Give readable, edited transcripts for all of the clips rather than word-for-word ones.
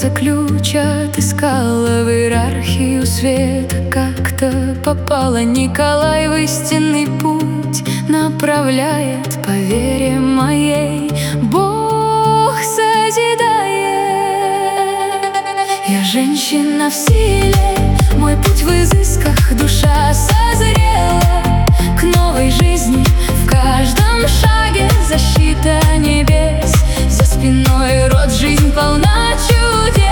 сердце ключ отыскала в иерархию света. Как-то попала Николай в истинный путь, направляет по вере моей. Бог созидает. Я женщина в силе, мой путь в изысках, душа созрела к новой жизни. В каждом шаге защита небес, за спиной род, жизнь полна чудес.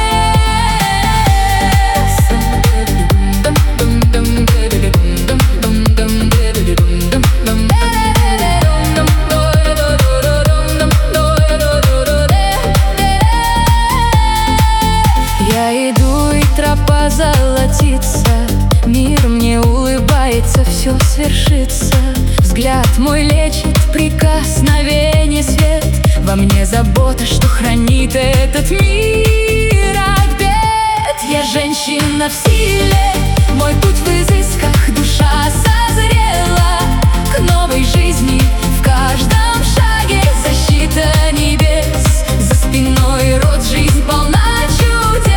Я иду, и тропа золотится, мир мне улыбается, все свершится. Взгляд мой лечит, прикосновение свет, во мне забота, что хранит этот мир от бед. Я женщина в силе, мой путь в изысках, душа созрела к новой жизни. В каждом шаге защита небес, за спиной род, жизнь полна чудес.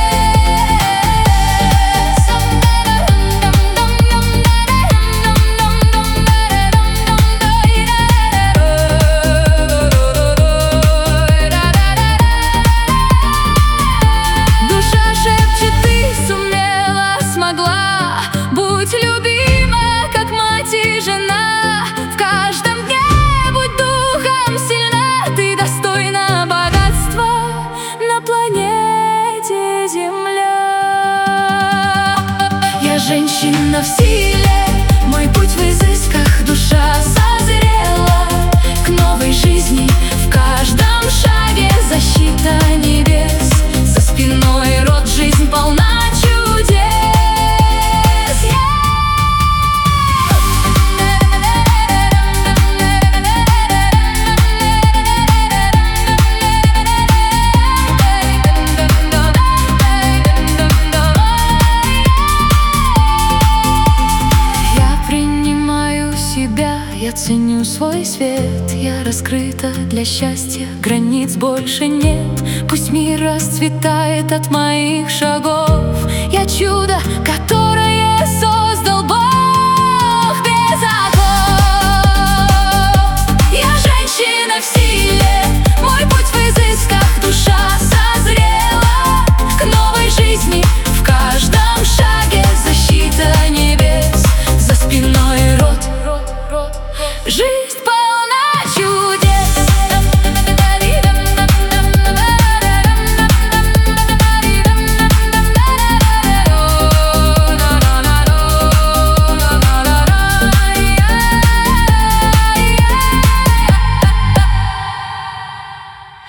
Будь любима, как мать и жена, в каждом дне будь духом сильна. Ты достойна богатства на планете Земля. Я женщина в силе, мой путь в изысках, душа созрела к новой жизни. В каждом шаге защита небес, за спиной род, жизнь полна чудес. Я ценю свой свет, я раскрыта для счастья, границ больше нет. Пусть мир расцветает от моих шагов, я чудо, которое